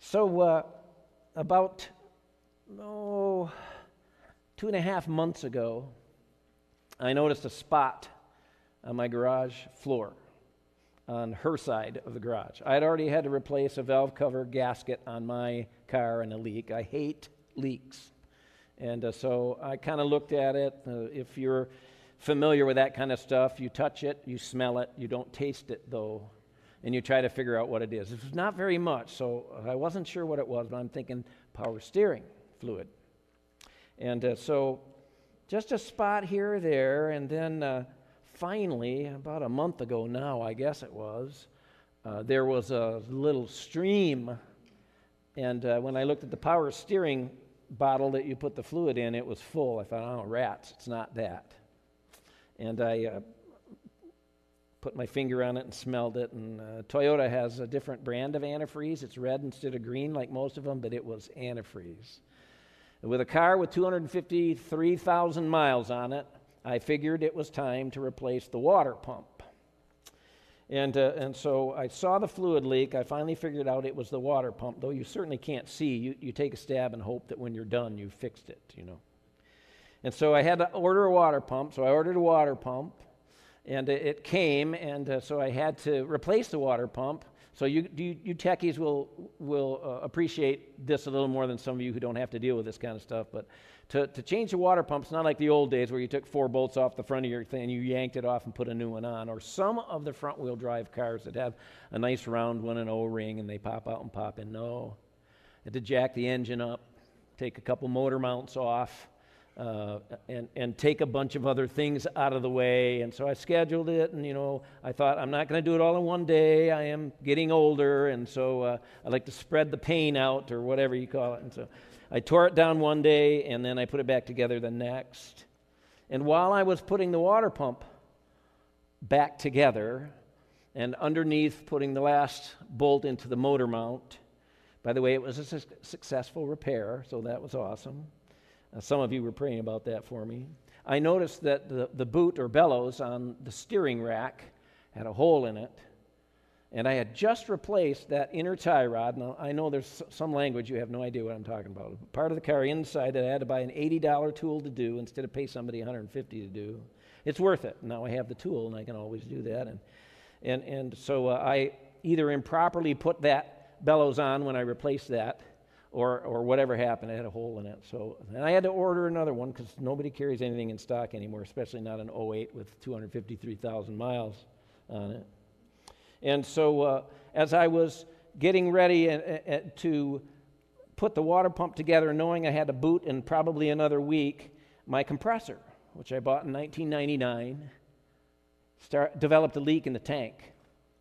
So about 2.5 months ago, I noticed a spot on my garage floor on her side of the garage. I had already had to replace a valve cover gasket on my car and a leak. I hate leaks. And so I kind of looked at it. If you're familiar with that kind of stuff, you touch it, you smell it, you don't taste it though, and you try to figure out what it is. It's not very much, so I wasn't sure what it was, but I'm thinking power steering fluid. And so just a spot here or there, and then finally, about a month ago now, I guess it was, there was a little stream, and when I looked at the power steering bottle that you put the fluid in, it was full. I thought, oh, rats, it's not that. And I put my finger on it and smelled it, and Toyota has a different brand of antifreeze. It's red instead of green like most of them, but it was antifreeze. With a car with 253,000 miles on it, I figured it was time to replace the water pump. And so I saw the fluid leak. I finally figured out it was the water pump, though you certainly can't see. You take a stab and hope that when you're done, you fixed it, And so I had to order a water pump, so I ordered a water pump, and it came, and so I had to replace the water pump. So you techies will appreciate this a little more than some of you who don't have to deal with this kind of stuff. But to change the water pump, it's not like the old days where you took 4 bolts off the front of your thing and you yanked it off and put a new one on. Or some of the front-wheel drive cars that have a nice round one, an O-ring, and they pop out and pop in. No. I had to jack the engine up, take a couple motor mounts off, and take a bunch of other things out of the way. And so I scheduled it, and, I thought, I'm not going to do it all in one day. I am getting older, and so I like to spread the pain out, or whatever you call it. And so I tore it down one day, and then I put it back together the next. And while I was putting the water pump back together, and underneath putting the last bolt into the motor mount, by the way, it was a successful repair, so that was awesome. Some of you were praying about that for me. I noticed that the boot or bellows on the steering rack had a hole in it, and I had just replaced that inner tie rod. Now, I know there's some language, you have no idea what I'm talking about. Part of the car inside that I had to buy an $80 tool to do instead of pay somebody $150 to do. It's worth it. Now I have the tool, and I can always do that. And so I either improperly put that bellows on when I replaced that, or whatever happened, it had a hole in it. So, and I had to order another one because nobody carries anything in stock anymore, especially not an 08 with 253,000 miles on it. And so as I was getting ready to put the water pump together, knowing I had a boot in probably another week, my compressor, which I bought in 1999, developed a leak in the tank.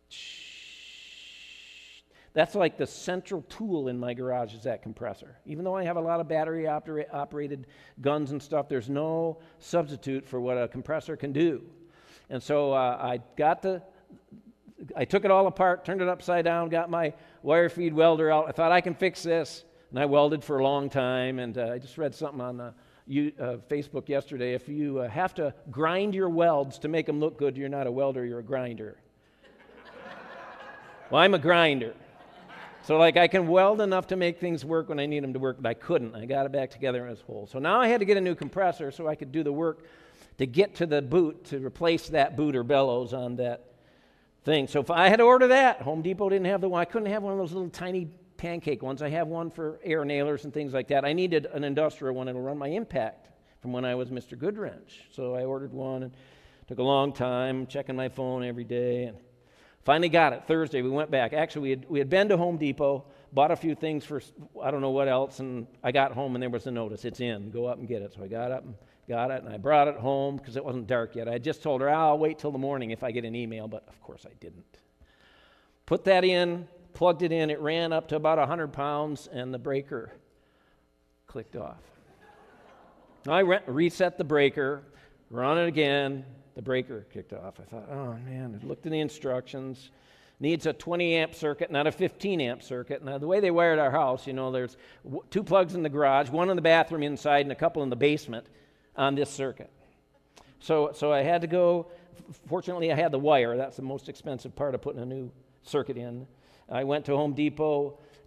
That's like the central tool in my garage is that compressor. Even though I have a lot of battery-operated guns and stuff, there's no substitute for what a compressor can do. And so I took it all apart, turned it upside down, got my wire feed welder out. I thought, I can fix this. And I welded for a long time. And I just read something on Facebook yesterday. If you have to grind your welds to make them look good, you're not a welder, you're a grinder. Well, I'm a grinder. So I can weld enough to make things work when I need them to work, but I couldn't. I got it back together in its whole. So now I had to get a new compressor so I could do the work to get to the boot, to replace that boot or bellows on that thing. So if I had to order that, Home Depot didn't have the one. I couldn't have one of those little tiny pancake ones. I have one for air nailers and things like that. I needed an industrial one that'll run my Impact from when I was Mr. Goodwrench. So I ordered one, and it took a long time, checking my phone every day, and finally got it. Thursday, we went back. Actually, we had been to Home Depot, bought a few things for I don't know what else, and I got home, and there was a notice. It's in. Go up and get it. So I got up and got it, and I brought it home because it wasn't dark yet. I had just told her, I'll wait till the morning if I get an email, but of course I didn't. Put that in, plugged it in. It ran up to about 100 pounds, and the breaker clicked off. I reset the breaker, run it again. The breaker kicked off. I thought, oh, man, I looked in the instructions. Needs a 20-amp circuit, not a 15-amp circuit. Now, the way they wired our house, there's 2 plugs in the garage, 1 in the bathroom inside, and a couple in the basement on this circuit. So I had to go. Fortunately, I had the wire. That's the most expensive part of putting a new circuit in. I went to Home Depot,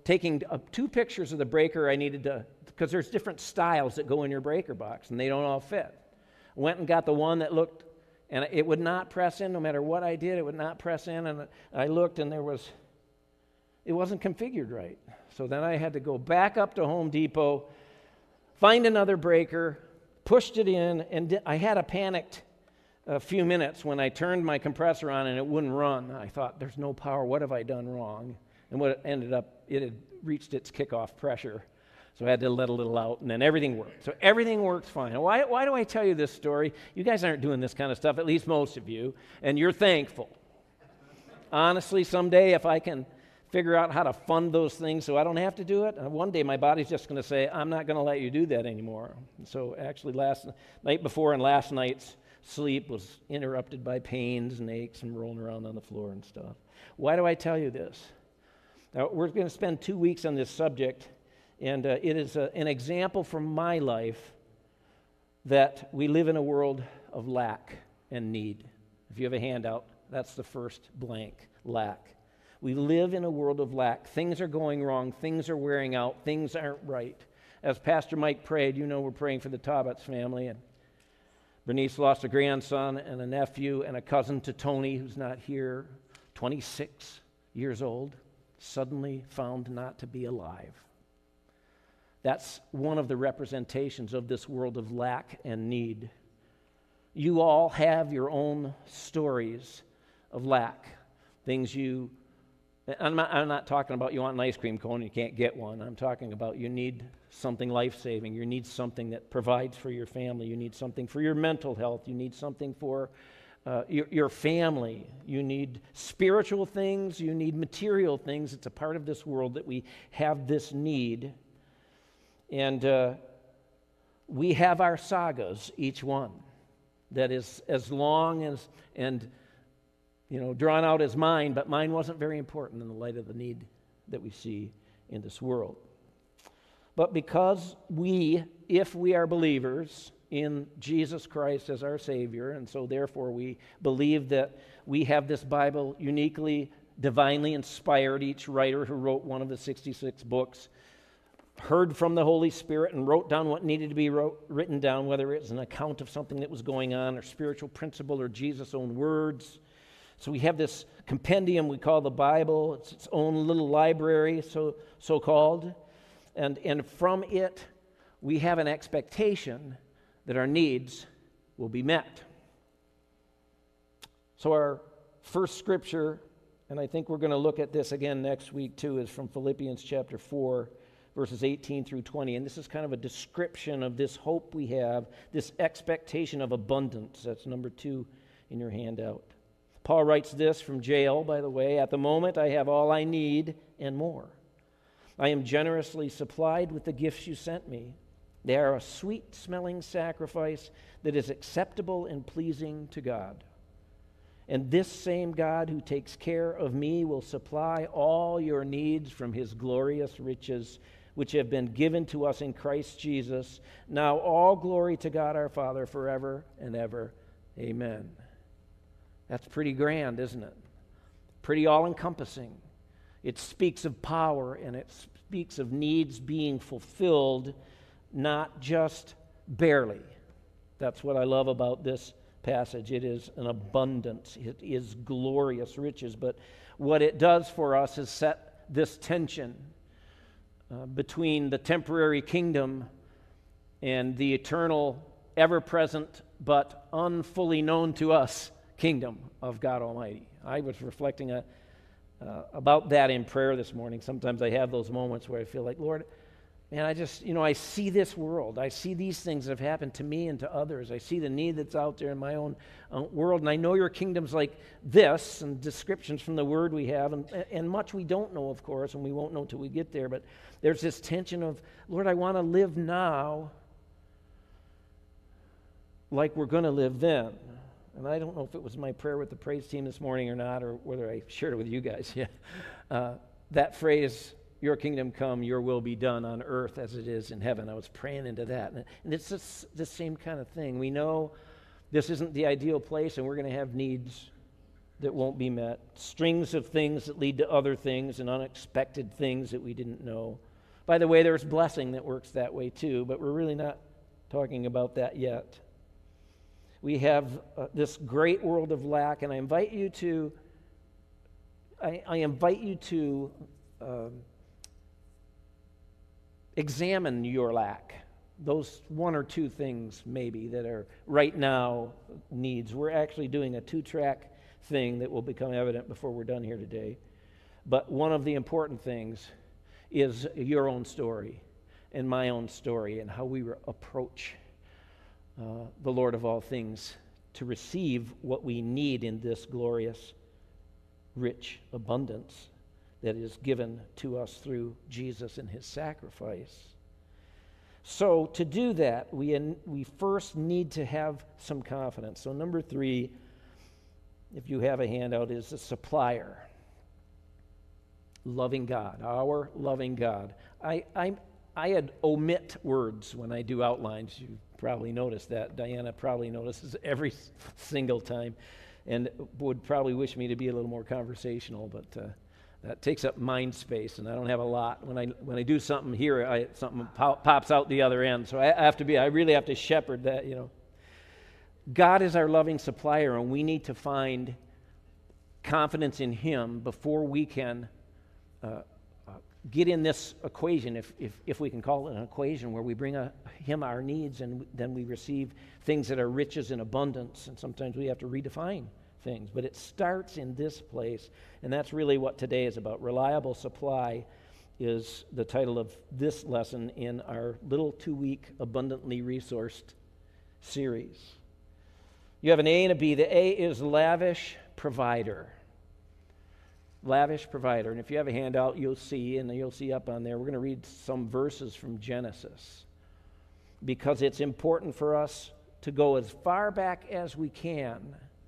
taking 2 pictures of the breaker I needed to, because there's different styles that go in your breaker box, and they don't all fit. Went and got the one that looked, and it would not press in no matter what I did. It would not press in, and I looked, and it wasn't configured right. So then I had to go back up to Home Depot, find another breaker, pushed it in, and I had a panicked few minutes when I turned my compressor on and it wouldn't run. I thought, there's no power. What have I done wrong? And what it ended up, it had reached its kickoff pressure. So I had to let a little out, and then everything worked. So everything worked fine. Why do I tell you this story? You guys aren't doing this kind of stuff, at least most of you, and you're thankful. Honestly, someday if I can figure out how to fund those things so I don't have to do it, one day my body's just going to say, I'm not going to let you do that anymore. And so actually night before and last night's sleep was interrupted by pains and aches and rolling around on the floor and stuff. Why do I tell you this? Now, we're going to spend 2 weeks on this subject, and it is an example from my life that we live in a world of lack and need. If you have a handout, that's the first blank, lack. We live in a world of lack. Things are going wrong. Things are wearing out. Things aren't right. As Pastor Mike prayed, we're praying for the Taubats family, and Bernice lost a grandson and a nephew and a cousin to Tony, who's not here, 26 years old, suddenly found not to be alive. That's one of the representations of this world of lack and need. You all have your own stories of lack, things I'm not talking about you want an ice cream cone and you can't get one. I'm talking about you need something life-saving. You need something that provides for your family. You need something for your mental health. You need something for your family. You need spiritual things. You need material things. It's a part of this world that we have this need. And we have our sagas, each one, that is as long as and drawn out as mine, but mine wasn't very important in the light of the need that we see in this world. But because if we are believers in Jesus Christ as our Savior, and so therefore we believe that we have this Bible uniquely, divinely inspired, each writer who wrote one of the 66 books heard from the Holy Spirit and wrote down what needed to be written down, whether it's an account of something that was going on or spiritual principle or Jesus' own words. So we have this compendium we call the Bible. It's its own little library, so-called. And from it, we have an expectation that our needs will be met. So our first scripture, and I think we're going to look at this again next week too, is from Philippians chapter 4, verses 18 through 20. And this is kind of a description of this hope we have, this expectation of abundance. That's number 2 in your handout. Paul writes this from jail, by the way. At the moment, I have all I need and more. I am generously supplied with the gifts you sent me. They are a sweet-smelling sacrifice that is acceptable and pleasing to God. And this same God who takes care of me will supply all your needs from his glorious riches, which have been given to us in Christ Jesus. Now all glory to God our Father forever and ever. Amen. That's pretty grand, isn't it? Pretty all-encompassing. It speaks of power, and it speaks of needs being fulfilled, not just barely. That's what I love about this passage. It is an abundance. It is glorious riches. But what it does for us is set this tension between the temporary kingdom and the eternal, ever-present, but unfully known to us kingdom of God Almighty. I was reflecting about that in prayer this morning. Sometimes I have those moments where I feel like, Lord, man, I see this world. I see these things that have happened to me and to others. I see the need that's out there in my own world, and I know your kingdom's like this, and descriptions from the Word we have, and much we don't know, of course, and we won't know till we get there, but there's this tension of, Lord, I want to live now like we're going to live then. And I don't know if it was my prayer with the praise team this morning or not, or whether I shared it with you guys. Yeah, that phrase, your kingdom come, your will be done on earth as it is in heaven. I was praying into that. And it's the same kind of thing. We know this isn't the ideal place, and we're going to have needs that won't be met, strings of things that lead to other things and unexpected things that we didn't know. By the way, there's blessing that works that way too, but we're really not talking about that yet. We have this great world of lack, and I invite you to examine your lack. Those one or two things maybe that are right now needs. We're actually doing a 2-track thing that will become evident before we're done here today. But one of the important things is your own story and my own story and how we approach the Lord of all things to receive what we need in this glorious, rich abundance that is given to us through Jesus and his sacrifice. So to do that, we first need to have some confidence. So number 3, if you have a handout, is a supplier. Loving God, our loving God. I had omit words when I do outlines. You probably noticed that. Diana probably notices every single time and would probably wish me to be a little more conversational, but that takes up mind space, and I don't have a lot. When I do something here, something pops out the other end. So I really have to shepherd that, God is our loving supplier, and we need to find confidence in him before we can get in this equation, if we can call it an equation, where we bring him our needs and then we receive things that are riches and abundance, and sometimes we have to redefine things. But it starts in this place, and that's really what today is about. Reliable supply is the title of this lesson in our little 2-week abundantly resourced series. You have an A and a B. The A is lavish provider. Lavish provider. And if you have a handout, you'll see up on there, we're going to read some verses from Genesis, because it's important for us to go as far back as we can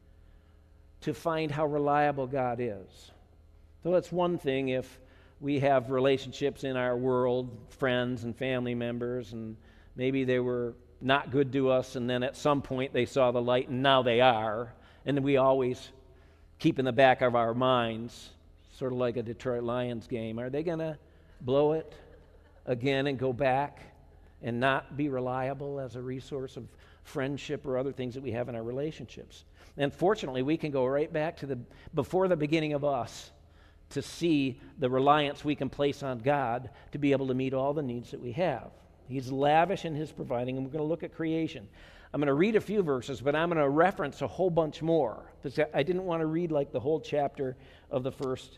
to find how reliable God is. So it's one thing if we have relationships in our world, friends and family members, and maybe they were not good to us, and then at some point they saw the light, and now they are. And we always keep in the back of our minds, sort of like a Detroit Lions game, are they going to blow it again and go back and not be reliable as a resource of friendship or other things that we have in our relationships? And fortunately, we can go right back to before the beginning of us to see the reliance we can place on God to be able to meet all the needs that we have. He's lavish in his providing, and we're going to look at creation. I'm going to read a few verses, but I'm going to reference a whole bunch more, because I didn't want to read like the whole chapter of the first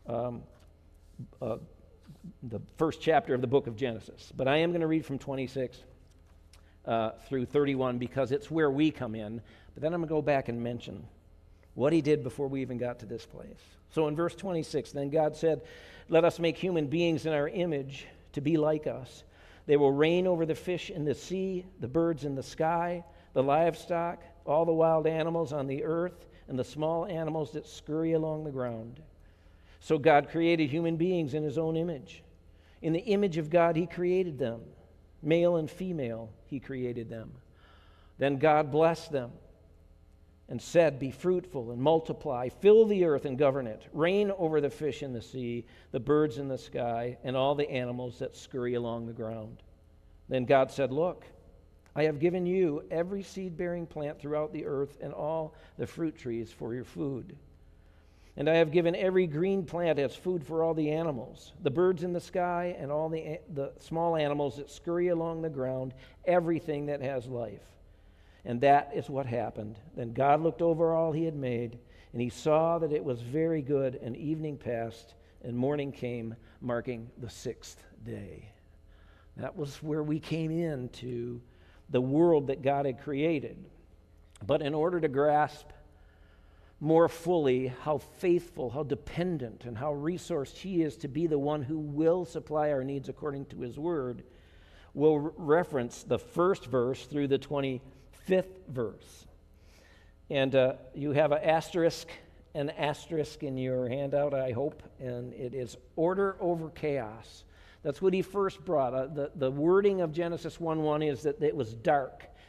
chapter of the book of Genesis. But I am going to read from 26 through 31, because it's where we come in. But then I'm going to go back and mention what he did before we even got to this place. So in verse 26, then God said, "Let us make human beings in our image to be like us. They will reign over the fish in the sea, the birds in the sky, the livestock, all the wild animals on the earth, and the small animals that scurry along the ground." So God created human beings in his own image. In the image of God he created them. Male and female he created them. Then God blessed them and said, "Be fruitful and multiply, fill the earth and govern it. Reign over the fish in the sea, the birds in the sky, and all the animals that scurry along the ground." Then God said, "Look, I have given you every seed-bearing plant throughout the earth and all the fruit trees for your food. And I have given every green plant as food for all the animals, the birds in the sky, and all the small animals that scurry along the ground, everything that has life." And that is what happened. Then God looked over all he had made, and he saw that it was very good, and evening passed, and morning came, marking the 6th day. That was where we came into the world that God had created. But in order to grasp more fully how faithful, how dependent, and how resourced he is to be the one who will supply our needs according to his word, we'll reference the first verse through the 25th verse. And you have an asterisk in your handout, I hope, and it is order over chaos. That's what he first brought. The wording of Genesis 1:1 is that it was dark,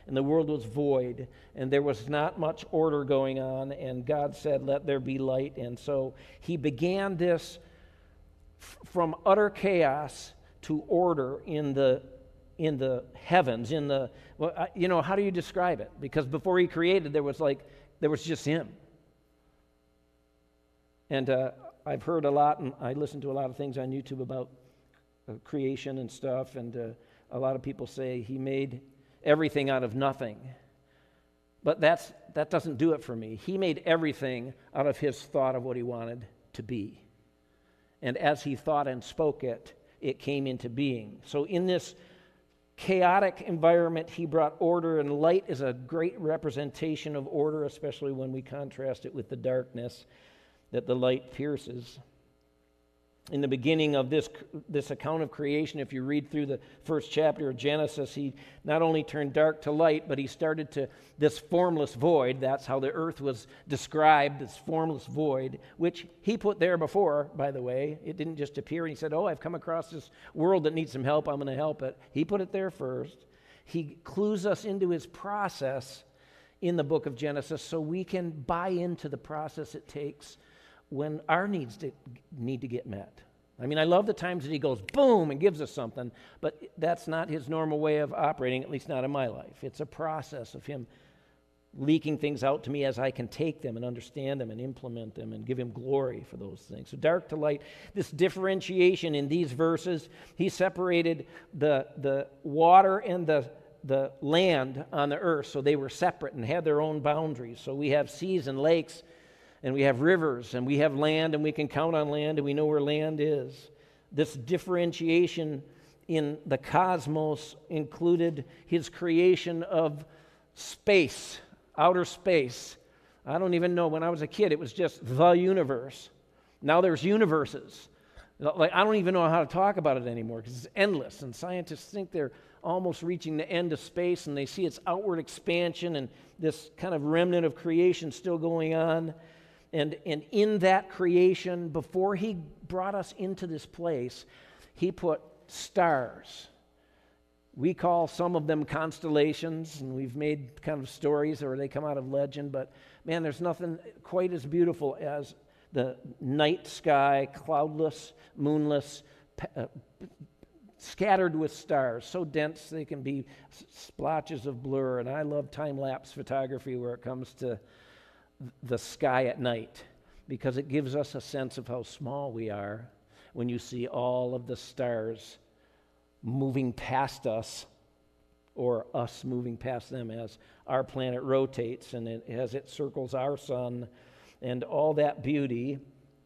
and the world was void, and there was not much order going on, and God said, "Let there be light." And so he began this from utter chaos to order in the heavens, how do you describe it? Because before he created, there was just him. And I've heard a lot, and I listen to a lot of things on YouTube about creation and stuff, and a lot of people say he made everything out of nothing. But that doesn't do it for me. He made everything out of his thought of what he wanted to be. And as he thought and spoke it, it came into being. So in this chaotic environment, he brought order, and light is a great representation of order, especially when we contrast it with the darkness that the light pierces. In the beginning of this account of creation, if you read through the first chapter of Genesis, he not only turned dark to light, but he started to this formless void. That's how the earth was described, this formless void, which he put there before, by the way. It didn't just appear and he said, "Oh, I've come across this world that needs some help, I'm going to help it." He put it there first. He clues us into his process in the book of Genesis so we can buy into the process it takes when our needs need to get met. I mean, I love the times that he goes boom and gives us something, but that's not his normal way of operating, at least not in my life. It's a process of him leaking things out to me as I can take them and understand them and implement them and give him glory for those things. So dark to light, this differentiation in these verses, he separated the water and the land on the earth, so they were separate and had their own boundaries. So we have seas and lakes, and we have rivers, and we have land, and we can count on land, and we know where land is. This differentiation in the cosmos included his creation of space, outer space. I don't even know. When I was a kid, it was just the universe. Now there's universes. I don't even know how to talk about it anymore because it's endless, and scientists think they're almost reaching the end of space, and they see its outward expansion and this kind of remnant of creation still going on. And in that creation, before he brought us into this place, he put stars. We call some of them constellations, and we've made kind of stories, or they come out of legend, but man, there's nothing quite as beautiful as the night sky, cloudless, moonless, scattered with stars, so dense they can be splotches of blur. And I love time-lapse photography where it comes to the sky at night, because it gives us a sense of how small we are when you see all of the stars moving past us, or us moving past them as our planet rotates and as it circles our sun, and all that beauty.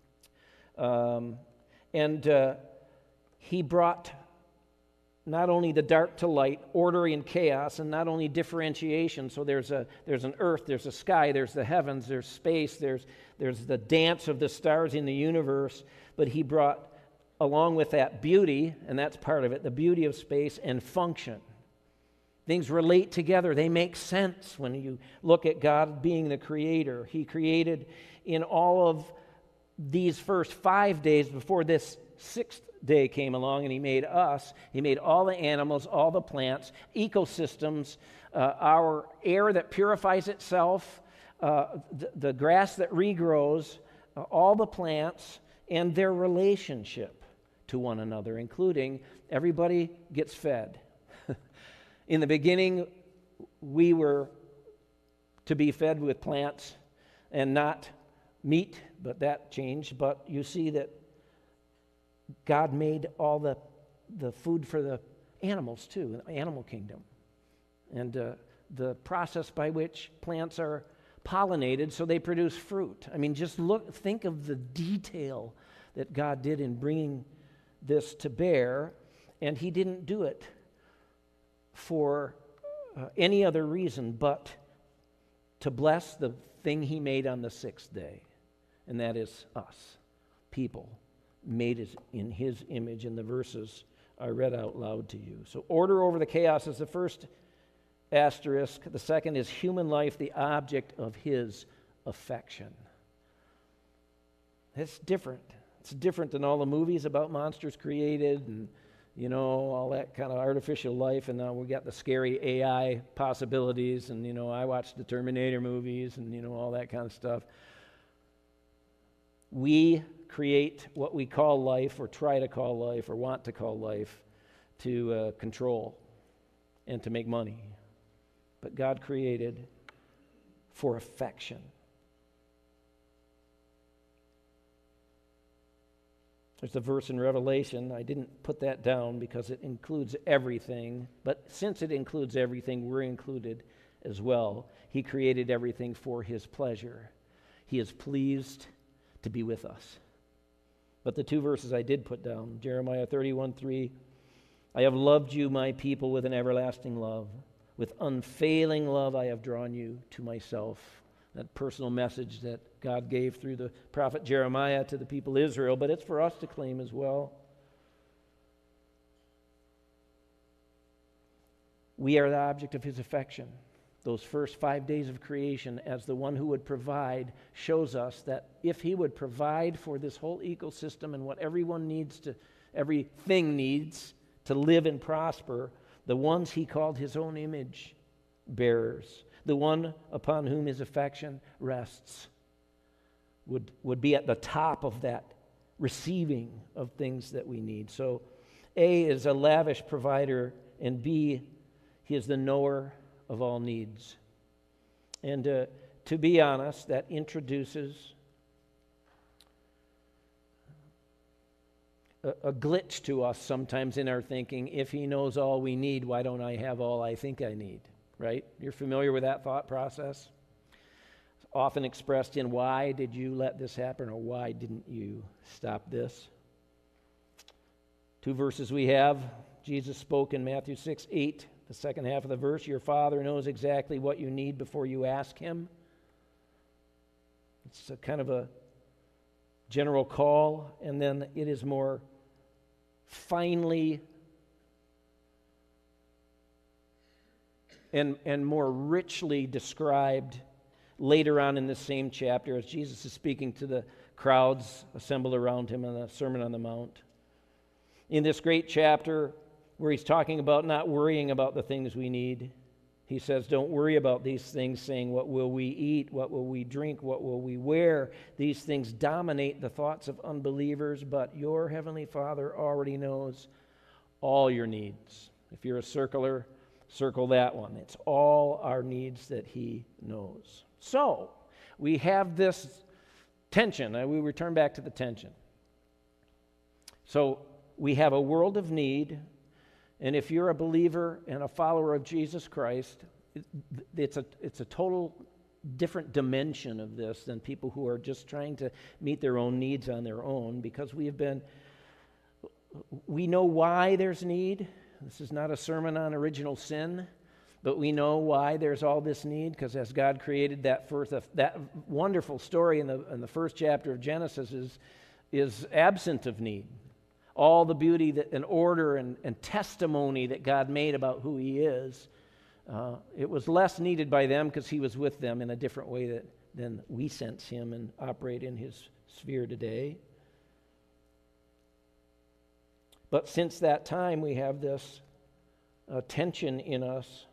He brought not only the dark to light, order and chaos, and not only differentiation. So there's an earth, there's a sky, there's the heavens, there's space, there's the dance of the stars in the universe. But he brought, along with that, beauty, and that's part of it, the beauty of space and function. Things relate together. They make sense when you look at God being the creator. He created in all of these first 5 days before this sixth day came along, and he made us. He made all the animals, all the plants, ecosystems, our air that purifies itself, the grass that regrows, all the plants, and their relationship to one another, including everybody gets fed. In the beginning, we were to be fed with plants and not meat, but that changed. But you see that God made all the food for the animals too, the animal kingdom. And the process by which plants are pollinated so they produce fruit. I mean, just think of the detail that God did in bringing this to bear, and he didn't do it for any other reason but to bless the thing he made on the sixth day, and that is us, people, made in his image. In the verses I read out loud to you. So order over the chaos is the first asterisk. The second is human life, the object of his affection. It's different. It's different than all the movies about monsters created and all that kind of artificial life, and now we got the scary AI possibilities, and, I watch the Terminator movies and, all that kind of stuff. We create what we call life, or try to call life, or want to call life, to control and to make money. But God created for affection. There's a verse in Revelation. I didn't put that down because it includes everything. But since it includes everything, we're included as well. He created everything for His pleasure. He is pleased to be with us. But the two verses I did put down, Jeremiah 31:3, I have loved you, my people, with an everlasting love. With unfailing love I have drawn you to myself. That personal message that God gave through the prophet Jeremiah to the people of Israel, but it's for us to claim as well. We are the object of His affection. Those first 5 days of creation, as the one who would provide, shows us that if He would provide for this whole ecosystem and what everything needs to live and prosper, the ones He called His own image bearers, the one upon whom His affection rests, would be at the top of that receiving of things that we need. So A is a lavish provider, and B, He is the knower of all needs. And to be honest, that introduces a glitch to us sometimes in our thinking. If He knows all we need, why don't I have all I think I need? Right? You're familiar with that thought process? It's often expressed in, why did you let this happen, or why didn't you stop this? Two verses we have. Jesus spoke in Matthew 6:8, the second half of the verse. Your Father knows exactly what you need before you ask Him. It's a kind of a general call, and then it is more finely and more richly described later on in the same chapter as Jesus is speaking to the crowds assembled around Him on the Sermon on the Mount. In this great chapter where He's talking about not worrying about the things we need, He says, don't worry about these things, saying, what will we eat? What will we drink? What will we wear? These things dominate the thoughts of unbelievers, but your Heavenly Father already knows all your needs. If you're a circler, circle that one. It's all our needs that He knows. So, we have this tension. We return back to the tension. So, we have a world of need, and if you're a believer and a follower of Jesus Christ, it's a total different dimension of this than people who are just trying to meet their own needs on their own, because we know why there's need. This is not a sermon on original sin, but we know why there's all this need, because as God created that wonderful story in the first chapter of Genesis is absent of need. All the beauty and order and testimony that God made about who He is, it was less needed by them because He was with them in a different way than we sense Him and operate in His sphere today. But since that time, we have this tension in us,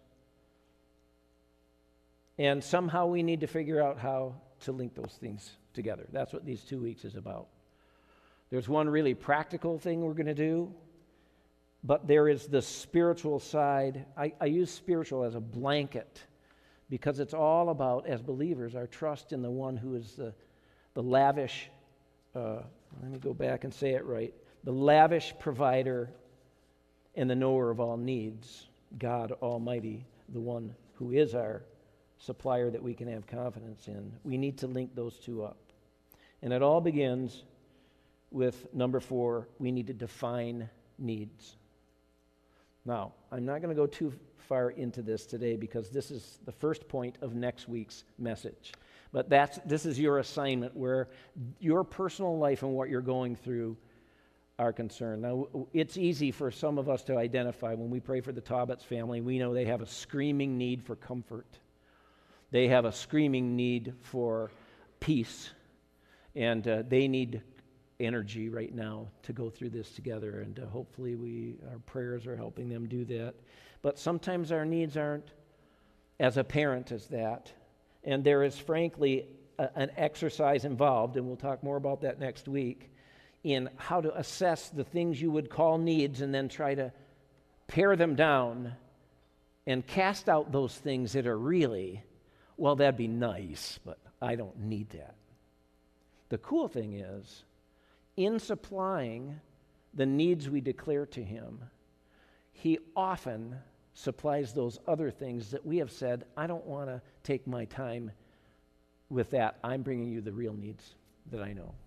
and somehow we need to figure out how to link those things together. That's what these 2 weeks is about. There's one really practical thing we're going to do, but there is the spiritual side. I use spiritual as a blanket because it's all about, as believers, our trust in the one who is the lavish, let me go back and say it right, the lavish provider and the knower of all needs, God Almighty, the one who is our supplier that we can have confidence in. We need to link those two up. And it all begins with number 4, we need to define needs. Now, I'm not going to go too far into this today because this is the first point of next week's message. But this is your assignment where your personal life and what you're going through are concerned. Now, it's easy for some of us to identify. When we pray for the Taubats family, we know they have a screaming need for comfort. They have a screaming need for peace. And they need energy right now to go through this together, and hopefully our prayers are helping them do that. But sometimes our needs aren't as apparent as that, and there is frankly an exercise involved, and we'll talk more about that next week, in how to assess the things you would call needs and then try to pare them down and cast out those things that are really, well, that'd be nice, but I don't need that. The cool thing is, in supplying the needs we declare to him, he often supplies those other things that we have said, I don't want to take my time with that. I'm bringing you the real needs that I know.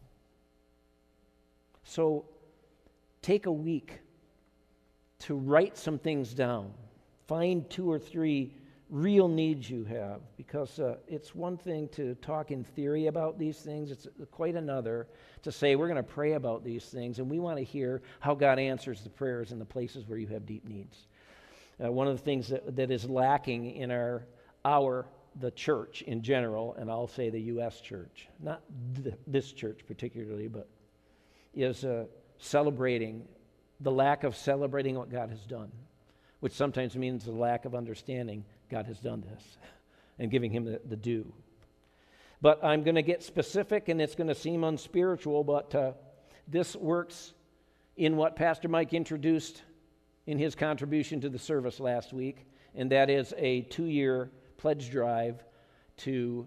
So take a week to write some things down. Find 2 or 3 real needs you have, because it's one thing to talk in theory about these things. It's quite another to say we're going to pray about these things, and we want to hear how God answers the prayers in the places where you have deep needs. One of the things that is lacking in the church in general, and I'll say the U.S. church, not this church particularly, but is celebrating, the lack of celebrating what God has done, which sometimes means the lack of understanding God has done this and giving him the due. But I'm going to get specific, and it's going to seem unspiritual, but this works in what Pastor Mike introduced in his contribution to the service last week, and that is a 2-year pledge drive to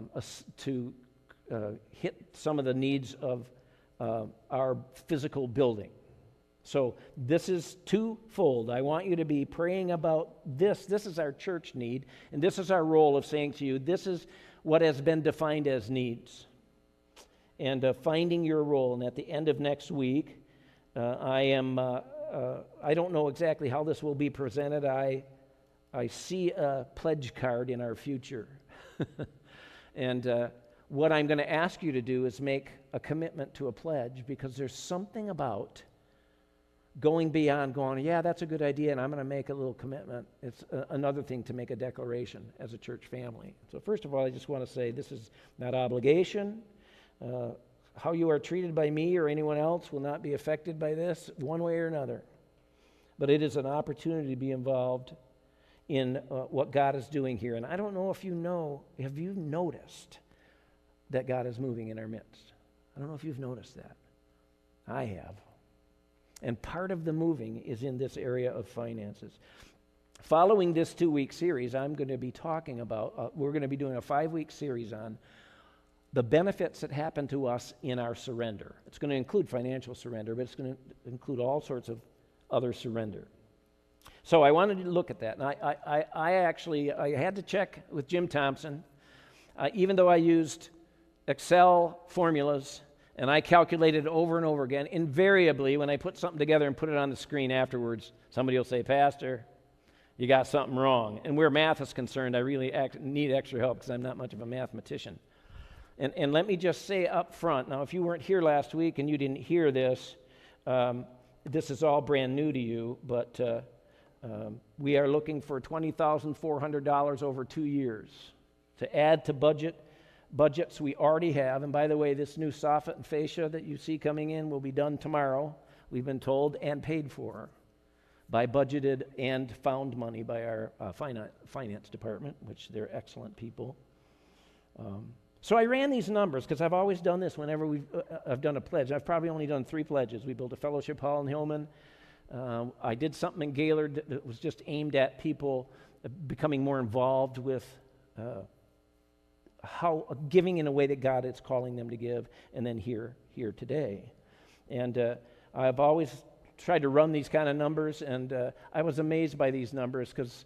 hit some of the needs of our physical building. So this is twofold. I want you to be praying about this. This is our church need, and this is our role of saying to you, this is what has been defined as needs. And finding your role, and at the end of next week, I don't know exactly how this will be presented. I see a pledge card in our future. And what I'm going to ask you to do is make a commitment to a pledge, because there's something about going beyond going, yeah, that's a good idea, and I'm going to make a little commitment. It's another thing to make a declaration as a church family. So first of all, I just want to say this is not obligation. How you are treated by me or anyone else will not be affected by this one way or another. But it is an opportunity to be involved in what God is doing here. And I don't know if you know, have you noticed that God is moving in our midst? I don't know if you've noticed that. I have. And part of the moving is in this area of finances. Following this 2-week series, I'm going to be talking about, we're going to be doing a 5-week series on the benefits that happen to us in our surrender. It's going to include financial surrender, but it's going to include all sorts of other surrender. So I wanted to look at that. And I had to check with Jim Thompson. Even though I used Excel formulas and I calculated over and over again, invariably when I put something together and put it on the screen afterwards, somebody will say, Pastor, you got something wrong. And where math is concerned, I really need extra help because I'm not much of a mathematician. And let me just say up front, now if you weren't here last week and you didn't hear this, this is all brand new to you, but we are looking for $20,400 over 2 years to add to budgets we already have. And by the way, this new soffit and fascia that you see coming in will be done tomorrow, we've been told, and paid for by budgeted and found money by our finance department, which they're excellent people. So I ran these numbers because I've always done this whenever I've done a pledge. I've probably only done 3 pledges. We built a fellowship hall in Hillman. I did something in Gaylord that was just aimed at people becoming more involved with how giving in a way that God is calling them to give, and then here today. And I've always tried to run these kind of numbers, and I was amazed by these numbers because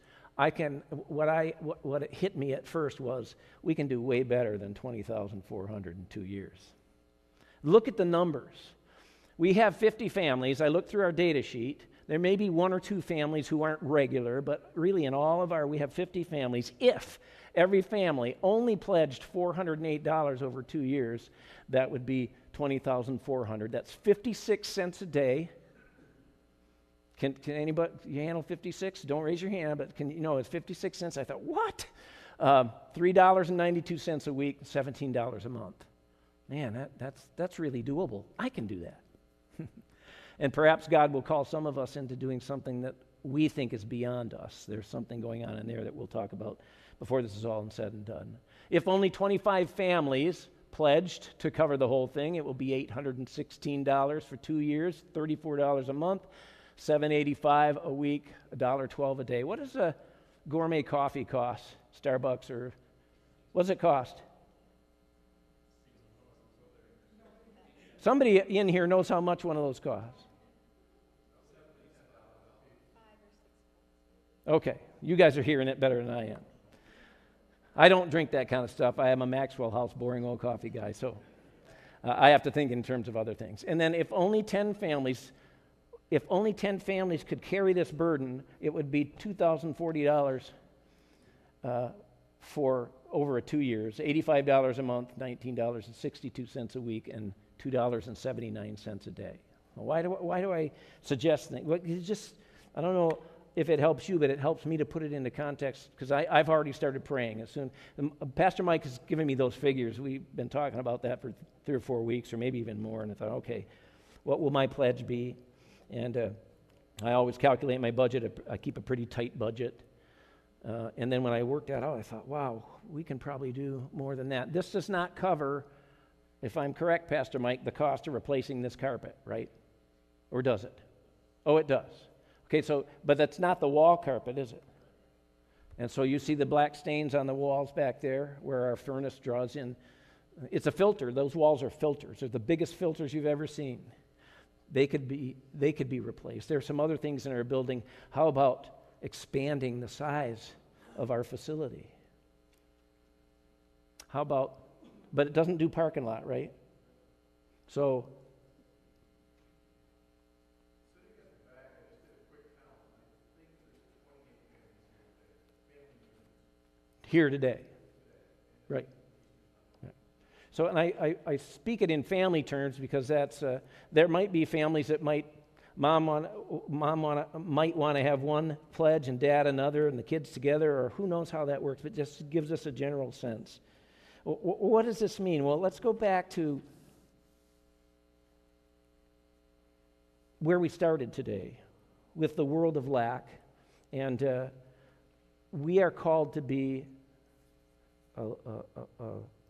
what hit me at first was we can do way better than $20,400 in 2 years. Look at the numbers. We have 50 families. I looked through our data sheet. There may be 1 or 2 families who aren't regular, but really in all of we have 50 families. If every family only pledged $408 over 2 years, that would be $20,400. That's 56 cents a day. Can anybody, you handle 56? Don't raise your hand, but it's 56 cents. I thought, what? $3.92 a week, $17 a month. man, that's really doable. I can do that. And perhaps God will call some of us into doing something that we think is beyond us. There's something going on in there that we'll talk about before this is all said and done. If only 25 families pledged to cover the whole thing, it will be $816 for 2 years, $34 a month, $7.85 a week, $1.12 a day. What does a gourmet coffee cost? Starbucks, or what does it cost? Somebody in here knows how much one of those costs. Okay, you guys are hearing it better than I am. I don't drink that kind of stuff. I am a Maxwell House boring old coffee guy, so I have to think in terms of other things. And then if only 10 families could carry this burden, it would be $2,040 for over 2 years, $85 a month, $19.62 a week, and $2.79 a day. Why do I suggest things? Well, I don't know if it helps you, but it helps me to put it into context, because I've already started praying. Pastor Mike has given me those figures. We've been talking about that for 3 or 4 weeks, or maybe even more, and I thought, okay, what will my pledge be? And I always calculate my budget. I keep a pretty tight budget. And then when I worked that out, I thought, wow, we can probably do more than that. This does not cover, if I'm correct, Pastor Mike, the cost of replacing this carpet, right? Or does it? Oh, it does. Okay, but that's not the wall carpet, is it? And so you see the black stains on the walls back there where our furnace draws in. It's a filter. Those walls are filters. They're the biggest filters you've ever seen. They could be replaced. There are some other things in our building. How about expanding the size of our facility? But it doesn't do parking lot, right? So here today, right? So, and I speak it in family terms because that's there might be families that might want to have one pledge and dad another, and the kids together, or who knows how that works. But just gives us a general sense. What does this mean? Well, let's go back to where we started today with the world of lack, and we are called to be a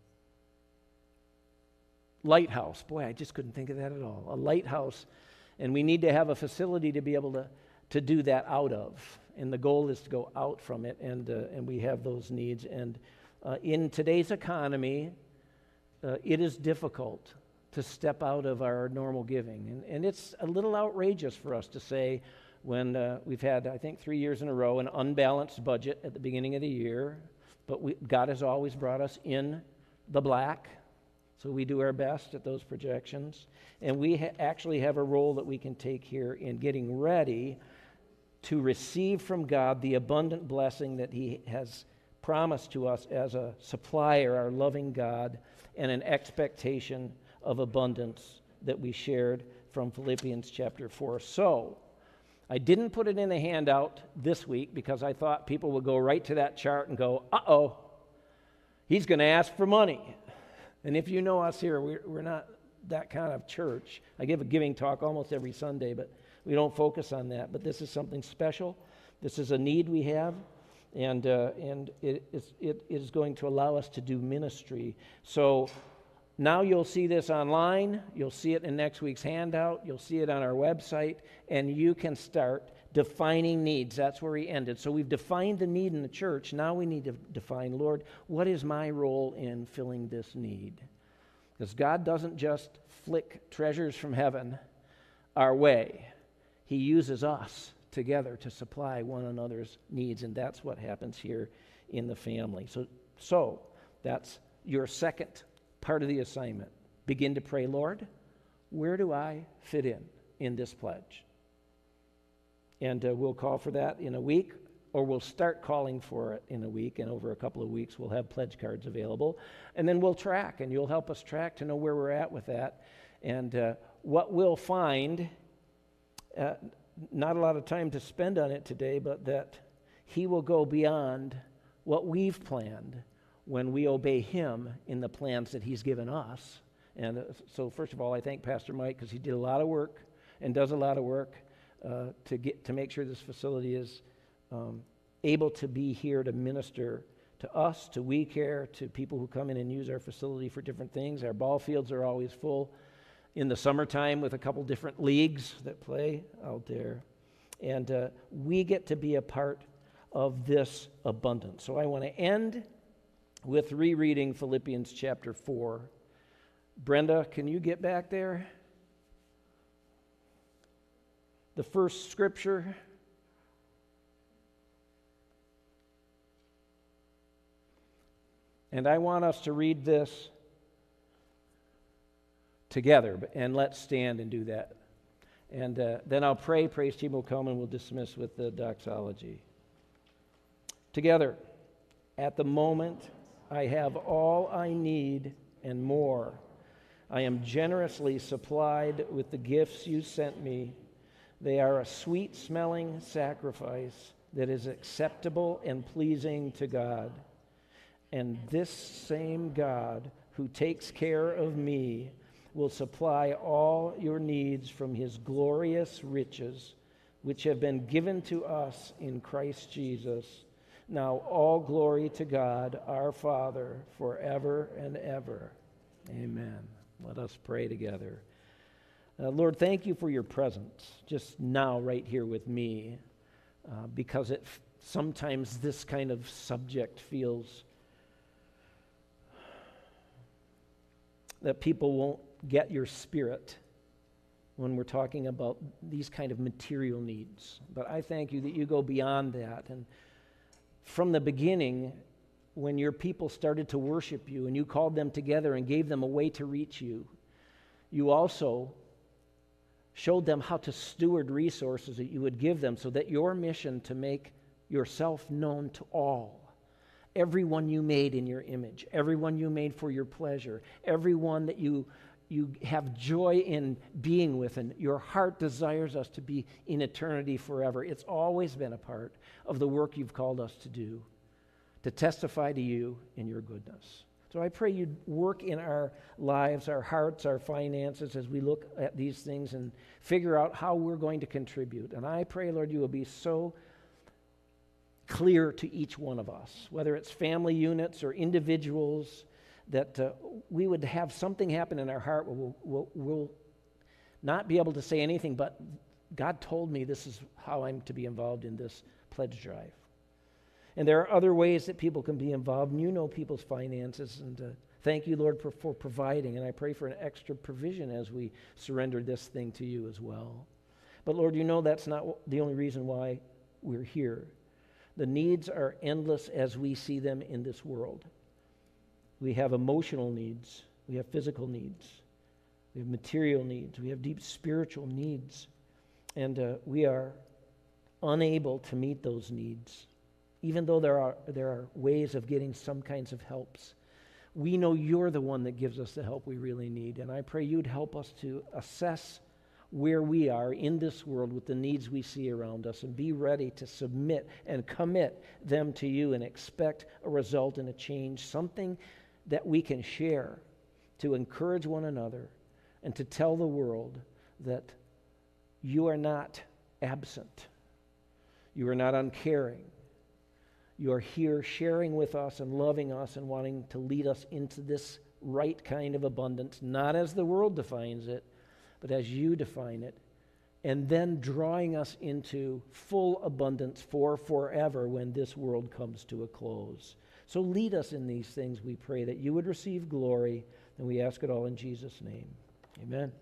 lighthouse. Boy, I just couldn't think of that at all. A lighthouse, and we need to have a facility to be able to do that out of. And the goal is to go out from it, and we have those needs. And in today's economy, it is difficult to step out of our normal giving. And it's a little outrageous for us to say, when we've had, I think, 3 years in a row, an unbalanced budget at the beginning of the year, but God has always brought us in the black, so we do our best at those projections. And we actually have a role that we can take here in getting ready to receive from God the abundant blessing that He has promised to us as a supplier, our loving God, and an expectation of abundance that we shared from Philippians chapter 4. So, I didn't put it in the handout this week because I thought people would go right to that chart and go, uh-oh, he's going to ask for money. And if you know us here, we're not that kind of church. I give a giving talk almost every Sunday, but we don't focus on that. But this is something special. This is a need we have, and it is going to allow us to do ministry. So now you'll see this online. You'll see it in next week's handout. You'll see it on our website, and you can start defining needs. That's where he ended. So we've defined the need in the church. Now we need to define, Lord, what is my role in filling this need? Because God doesn't just flick treasures from heaven our way. He uses us together to supply one another's needs, and that's what happens here in the family. So that's your second part of the assignment. Begin to pray, Lord, where do I fit in this pledge? And we'll call for that in a week, or we'll start calling for it in a week, and over a couple of weeks we'll have pledge cards available. And then we'll track, and you'll help us track to know where we're at with that. And what we'll find, not a lot of time to spend on it today, but that he will go beyond what we've planned when we obey him in the plans that he's given us And so first of all, I thank Pastor Mike because he did a lot of work and does a lot of work to make sure this facility is able to be here to minister to us, to We Care, to people who come in and use our facility for different things. Our ball fields are always full in the summertime with a couple different leagues that play out there. And we get to be a part of this abundance. So I want to end with rereading Philippians chapter 4. Brenda, can you get back there? The first scripture. And I want us to read this together, and let's stand and do that. And then I'll pray, praise team will come, and we'll dismiss with the doxology. Together, at the moment, I have all I need and more. I am generously supplied with the gifts you sent me. They are a sweet-smelling sacrifice that is acceptable and pleasing to God. And this same God who takes care of me will supply all your needs from his glorious riches, which have been given to us in Christ Jesus. Now all glory to God, our Father, forever and ever. Amen. Let us pray together. Lord, thank you for your presence just now right here with me, because sometimes this kind of subject feels that people won't get your spirit when we're talking about these kind of material needs. But I thank you that you go beyond that. And from the beginning, when your people started to worship you and you called them together and gave them a way to reach you, you also showed them how to steward resources that you would give them so that your mission to make yourself known to all, everyone you made in your image, everyone you made for your pleasure, everyone that you have joy in being with, and your heart desires us to be in eternity forever. It's always been a part of the work you've called us to do, to testify to you in your goodness. So I pray you'd work in our lives, our hearts, our finances as we look at these things and figure out how we're going to contribute. And I pray, Lord, you will be so clear to each one of us, whether it's family units or individuals, that we would have something happen in our heart where we'll not be able to say anything but, God told me this is how I'm to be involved in this pledge drive. And there are other ways that people can be involved, and you know people's finances, and thank you, Lord, for providing, and I pray for an extra provision as we surrender this thing to you as well. But Lord, you know that's not the only reason why we're here. The needs are endless as we see them in this world. We have emotional needs. We have physical needs. We have material needs. We have deep spiritual needs. And we are unable to meet those needs. Even though there are ways of getting some kinds of helps, we know you're the one that gives us the help we really need. And I pray you'd help us to assess where we are in this world with the needs we see around us and be ready to submit and commit them to you and expect a result and a change, something that we can share to encourage one another and to tell the world that you are not absent. You are not uncaring. You are here sharing with us and loving us and wanting to lead us into this right kind of abundance, not as the world defines it, but as you define it, and then drawing us into full abundance for forever when this world comes to a close. So lead us in these things, we pray, that you would receive glory, and we ask it all in Jesus' name. Amen.